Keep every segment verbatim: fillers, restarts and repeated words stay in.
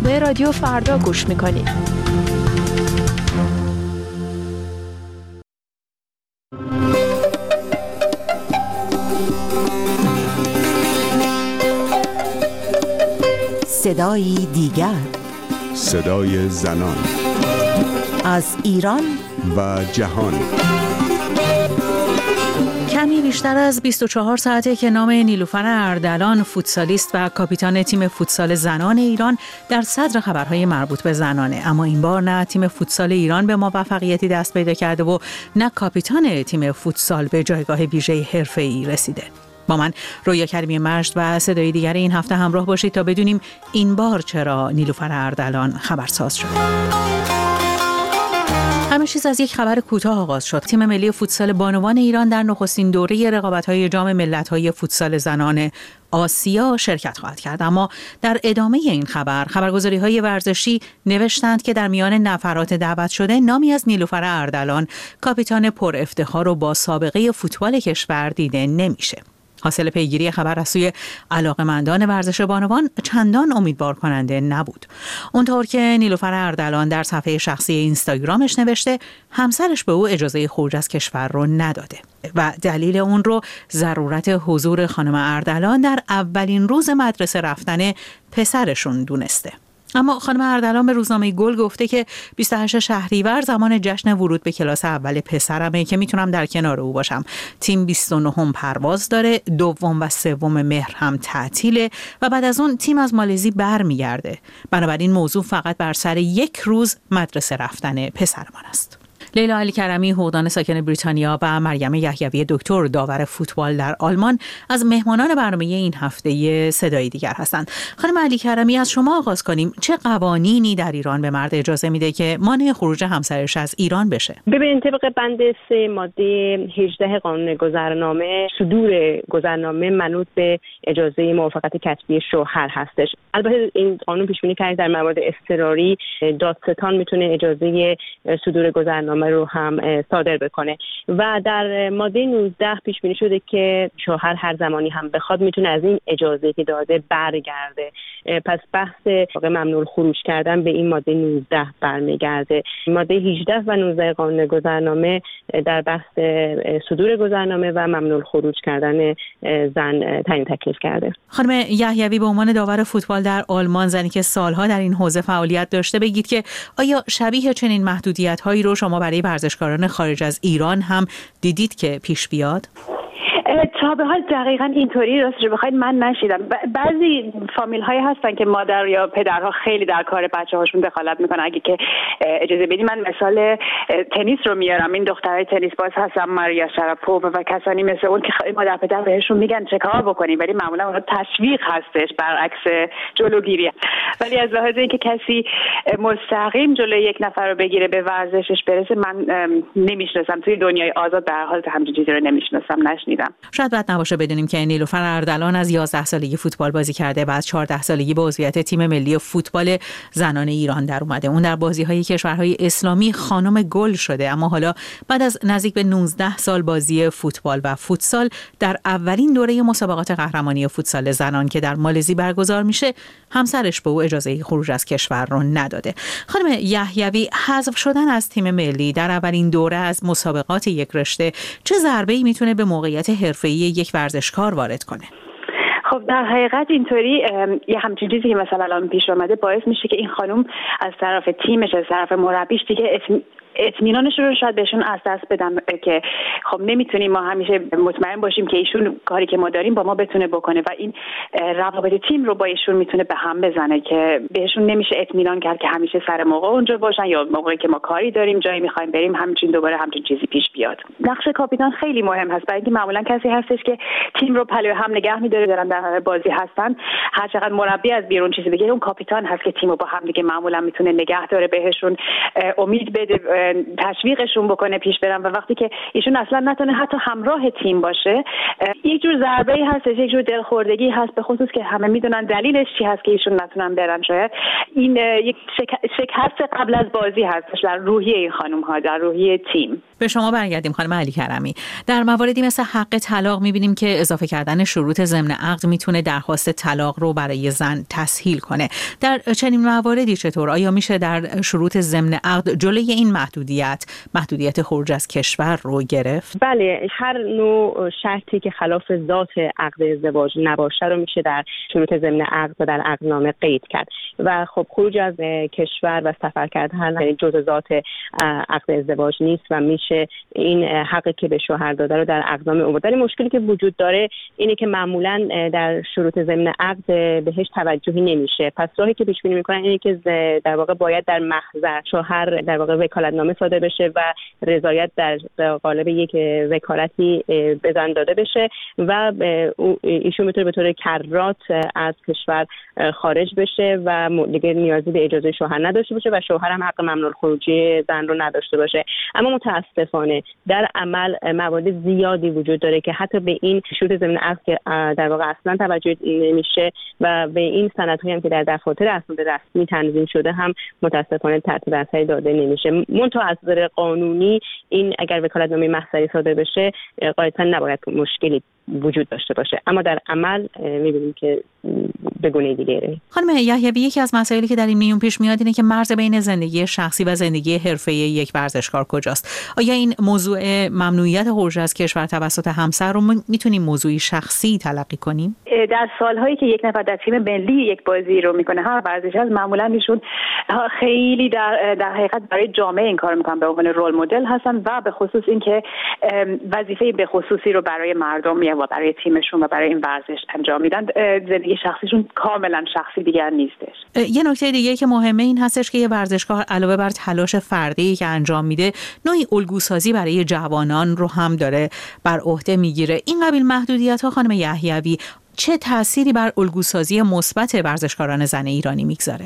برنامه رادیو فردا گوش میکنید. صدایی دیگر، صدای زنان از ایران و جهان. کمی بیشتر از بیست و چهار ساعته که نام نیلوفر اردلان، فوتسالیست و کاپیتان تیم فوتسال زنان ایران در صدر خبرهای مربوط به زنانه. اما این بار نه تیم فوتسال ایران به موفقیتی دست پیدا کرده و نه کاپیتان تیم فوتسال به جایگاه ویژه حرفه‌ای رسیده. با من رویا کریمی مجد و صدای دیگر این هفته همراه باشید تا بدونیم این بار چرا نیلوفر اردلان خبرساز شد. همه چیز از یک خبر کوتاه آغاز شد. تیم ملی فوتسال بانوان ایران در نخستین دوره رقابت‌های جام ملت‌های فوتسال زنان آسیا شرکت خواهد کرد. اما در ادامه این خبر، خبرگزاری‌های ورزشی نوشتند که در میان نفرات دعوت شده نامی از نیلوفر اردلان، کاپیتان پر افتخار و با سابقه فوتبال کشور دیده نمیشه. حاصل پیگیری خبر از سوی علاقه‌مندان ورزش بانوان چندان امیدوار کننده نبود. اونطور که نیلوفر اردلان در صفحه شخصی اینستاگرامش نوشته همسرش به او اجازه خروج از کشور رو نداده و دلیل اون رو ضرورت حضور خانم اردلان در اولین روز مدرسه رفتن پسرشون دونسته. اما خانم اردلان به روزنامه گل گفته که بیست و هشت شهریور زمان جشن ورود به کلاس اول پسرمه که میتونم در کنار او باشم. تیم بیست و نه پرواز داره، دوم و سوم مهر هم تعطیله و بعد از اون تیم از مالزی برمیگرده. بنابراین موضوع فقط بر سر یک روز مدرسه رفتن پسرمان است. لیلا علی کرمی، حقوقدان ساکن بریتانیا، و مریم یحیوی، دکتر داور فوتبال در آلمان، از مهمانان برنامه این هفته صدای دیگر هستند. خانم علی کرمی، از شما آغاز کنیم. چه قوانینی در ایران به مرد اجازه میده که مانع خروج همسرش از ایران بشه؟ ببینید، طبق بند سه ماده هجده قانون گذرنامه، صدور گذرنامه منوط به اجازه موافقت کتبی شوهر هستش. البته این قانون پیش بینی کرده در موارد اضطراری دادستان میتونه اجازه صدور گذرنامه رو هم صادر بکنه و در ماده نوزده پیش بینی شده که شوهر هر زمانی هم بخواد میتونه از این اجازه که داده برگرده. پس بحث ممنوع خروج کردن به این ماده نوزده برمیگرده. ماده هجده و نوزده قانون گذرنامه در بحث صدور گذرنامه و ممنوع خروج کردن زن تعیین تکلیف کرده. خانم یحیوی، به عنوان داور فوتبال در آلمان، زنی که سالها در این حوزه فعالیت داشته، بگید که آیا شبیه چنین محدودیت‌هایی رو شما برای ورزشکاران خارج از ایران هم دیدید که پیش بیاد؟ تا به حال دقیقاً اینطوری راستش بخواید من نشیدم. بعضی فامیل هایی هستن که مادر یا پدرها خیلی در کار بچه هاشون دخالت میکنن. اگه که اجازه بدید من مثال تنیس رو میارم. این دخترای تنیس باز هستن، ماریا شراپووا و کسانی مثل اون که مادر پدر بهشون میگن چه کار بکنیم، ولی معمولا اونها تشویق هستش برعکس جلوگیری. ولی از لحاظ اینکه کسی مستقیم جلوی یک نفر رو بگیره به ورزشش برسه، من نمیشناسم. توی دنیای آزاد در حال همچین چیزی رو نمیشناسم، نشنیدم. شاید بد نباشه بدونیم که نیلوفر اردلان از یازده سالگی فوتبال بازی کرده و از چهارده سالگی به عضویت تیم ملی فوتبال زنان ایران در اومده. اون در بازی‌های کشورهای اسلامی خانم گل شده، اما حالا بعد از نزدیک به نوزده سال بازی فوتبال و فوتسال در اولین دوره مسابقات قهرمانی فوتسال زنان که در مالزی برگزار میشه، همسرش به او اجازه خروج از کشور رو نداده. خانم یحیوی، حذف شدن از تیم ملی در اولین دوره از مسابقات یک رشته چه ضربه‌ای میتونه به موقعیت حرفه‌ای یک ورزشکار وارد کنه؟ خب در حقیقت اینطوری یه همچین چیزی که مثلا الان پیش اومده باعث میشه که این خانم از طرف تیمش، از طرف مربیش دیگه اسم اطمینانش رو شاید بهشون از دست بدم که خب نمیتونیم ما همیشه مطمئن باشیم که ایشون کاری که ما داریم با ما بتونه بکنه و این روابط تیم رو با ایشون میتونه به هم بزنه که بهشون نمیشه اطمینان کرد که همیشه سر موقع اونجا باشن یا موقعی که ما کاری داریم جایی میخوایم بریم همچین دوباره همچین چیزی پیش بیاد. نقش کاپیتان خیلی مهم هست، برای اینکه معمولا کسی هستش که تیم رو پلوی هم نگه میداره، دارن در بازی هستن. هر چقدر مربی از بیرون چیزی بگه، اون کاپیتان هست که تیم رو با هم دیگه معمولا میتونه نگه داره، بهشون امید بده، تشویقشون بکنه پیش برن و وقتی که ایشون اصلا نتونه حتی همراه تیم باشه، یک جور ضربه‌ای هست، یک جور دلخوردگی هست، به خصوص که همه میدونن دلیلش چی هست که ایشون نتونن برن. شاید این یک شکست قبل از بازی هست در روحیه این خانم ها، در روحیه تیم. به شما برگردیم خانم علی کرمی. در مواردی مثل حق طلاق می‌بینیم که اضافه کردن شروط ضمن عقد میتونه درخواست طلاق رو برای زن تسهیل کنه. در چنین مواردی چطور؟ آیا میشه در شروط ضمن عقد جلوی این محدودیت محدودیت خروج از کشور رو گرفت؟ بله، هر نوع شرطی که خلاف ذات عقد ازدواج نباشه رو میشه در شروط ضمن عقد و در عقدنامه قید کرد و خب خروج از کشور و سفر کردن جزء ذات عقد ازدواج نیست و میشه این حقی که به شوهر داده رو در عقدنامه آورد. مشکلی که وجود داره اینه که معمولا در شروط ضمن عقد بهش توجهی نمیشه. پس راهی که پیش بینی میکنن اینه که در واقع باید در محضر شوهر در واقع وکالتنامه صادر بشه و رضایت در قالب یک وکالتی به زن داده بشه و ایشون میتونه به طور کرات از کشور خارج بشه و دیگه نیازی به اجازه شوهر نداشته باشه و شوهر هم حق ممنوع خروجی زن رو نداشته باشه. اما متاسفانه در عمل موارد زیادی وجود داره که حتی به این شروط ضمن عقد که در واقع اصلا توجه نمیشه و به این سندهایی هم که در دفاتر اسناد رسمی تنظیم شده هم متاسفانه ترتیب اثری داده نمیشه. منتها از نظر قانونی این اگر وکالتنامه محضری صادر بشه قاعدتا نباید مشکلی وجود داشته باشه، اما در عمل می‌بینیم که به گونه دیگه. خانم یحیوی، یکی از مسائلی که در این میون پیش میاد اینه که مرز بین زندگی شخصی و زندگی حرفه‌ای یک ورزشکار کجاست؟ آیا این موضوع ممنوعیت خروج از کشور توسط همسر رو میتونیم موضوعی شخصی تلقی کنیم؟ در سالهایی که یک نفر در تیم ملی یک بازی رو میکنه، هر ورزشی از معمولا ایشون خیلی در در حقیقت برای جامعه این کار میکنن، به عنوان رول مدل هستن و به خصوص اینکه وظیفه به خصوصی رو برای مردم و برای تیمشون و برای این ورزش انجام میدن. زندگی شخصیشون کاملا شخصی دیگر نیستش. یه نکته دیگه که مهمه این هستش که یه ورزشکار علاوه بر تلاش فردی که انجام میده، نوعی الگوسازی برای جوانان رو هم داره بر عهده میگیره. این قبیل محدودیت‌ها خانم یحیوی چه تأثیری بر الگوسازی مثبت ورزشکاران زن ایرانی میگذاره؟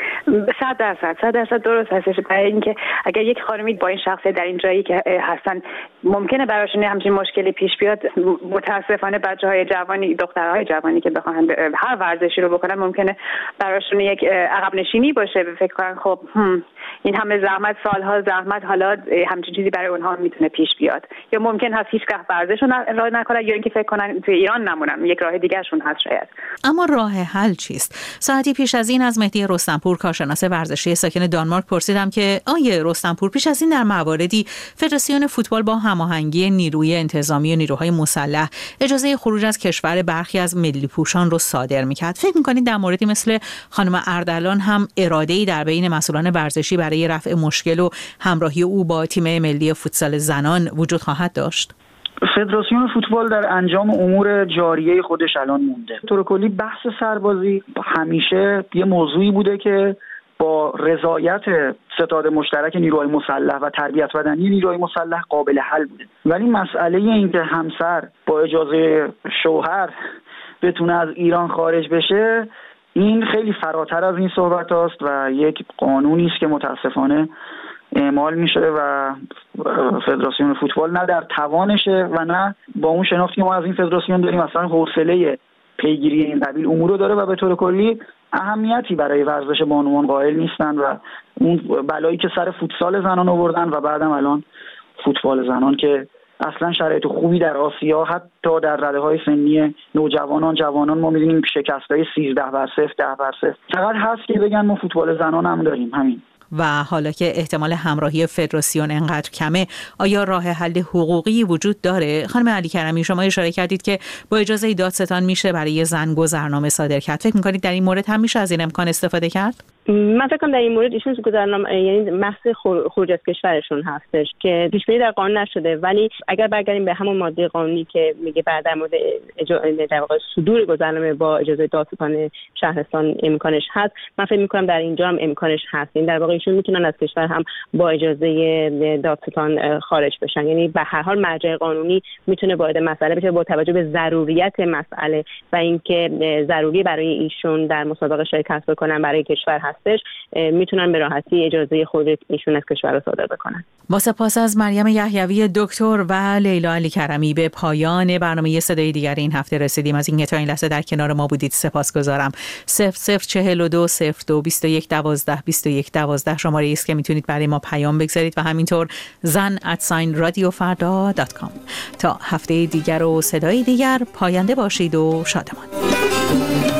صد درصد صد درصد درست هستش. برای اینکه اگر یک خانمی با این شخصیت در این جایی که هستن ممکنه براشون همچین مشکلی پیش بیاد، متاسفانه بچه‌های جوانی، دخترهای جوانی که بخوان هر ورزشی رو بکنن ممکنه براشون یک عقب نشینی باشه. فکر کنن خب این همه زحمت، سالها زحمت، حالا همچین چیزی برای اونها میتونه پیش بیاد، یا ممکن هست هیچ وقت ورزش رو راه نکنن یا اینکه فکر کنن توی ایران نمونن. یک راه دیگه شون هست شاید. اما راه حل چیست؟ ساعتی پیش از این از مهدی رستمپور، کارشناس ورزشی ساکن دانمارک، پرسیدم که آیه رستمپور پیش از این در مواردی فدراسیون فوتبال با هماهنگی نیروی انتظامی و نیروهای مسلح اجازه خروج از کشور برخی از ملی پوشان رو صادر میکرد. فکر میکنید در موردی مثل خانم اردلان هم اراده‌ای در بین مسئولان ورزشی برای رفع مشکل و همراهی او با تیم ملی فوتسال زنان وجود خواهد داشت؟ فدراسیون فوتبال در انجام امور جاریه خودش الان مونده. طور کلی بحث سربازی همیشه یه موضوعی بوده که با رضایت ستاد مشترک نیروهای مسلح و تربیت بدنی نیروهای مسلح قابل حل بوده، ولی مسئله این که همسر با اجازه شوهر بتونه از ایران خارج بشه، این خیلی فراتر از این صحبت هاست و یک قانونی است که متاسفانه اعمال میشه و فدراسیون فوتبال نه در توانشه و نه با اون شناختی که ما از این فدراسیون داریم اصلا حوصله پیگیری این قبیل امور رو داره و به طور کلی اهمیتی برای ورزش بانوان قائل نیستن و اون بلایی که سر فوتسال زنان آوردن و بعدم الان فوتبال زنان که اصلا شرایط خوبی در آسیا حتی در رده‌های سنی نوجوانان جوانان ما می‌بینیم شکست‌های سیزده بر صفر ده بر صفر. فقط هست که بگن ما فوتبال زنان هم داریم. همین. و حالا که احتمال همراهی فدراسیون انقدر کمه، آیا راه حل حقوقی وجود داره؟ خانم علی کرمی، شما اشاره کردید که با اجازه دادستان میشه برای زن گذرنامه صادر کرد. فکر می‌کنید در این مورد هم میشه از این امکان استفاده کرد؟ من فکر کنم در این مورد ایشون گذرنامه یعنی محض خروج از کشورشون هستش که پیش بینی در قانون نشده، ولی اگر برگردیم به همون ماده قانونی که میگه بعد در مورد در واقع صدور گذرنامه با اجازه دادستان شهرستان امکانش هست، من فکر می‌کنم در اینجا هم امکانش هست. این در واقع ایشون میتونن از کشور هم با اجازه دادستان خارج بشن، یعنی به هر حال مرجع قانونی میتونه وارد مسئله بشه با توجه به ضروریت مسئله و اینکه ضروری برای ایشون در مسابقه شرکت بکنن برای کشور هستش میتونن به راحتی اجازه خروج ایشون از کشور رو صادر بکنن. با سپاس از مریم یحیوی دکتر و لیلا علی کرمی به پایان برنامه صدای دیگر این هفته رسیدیم. از اینکه تا این لحظه در کنار ما بودید سپاسگزارم. صفر صفر چهل و دو صفر دو بیست و یک دوازده بیست و یک دوازده شماره است که میتونید برای ما پیام بگذارید و همینطور زن ات ساین رادیو فردا دات کام. تا هفته دیگر و صدای دیگر پاینده باشید و شادمان.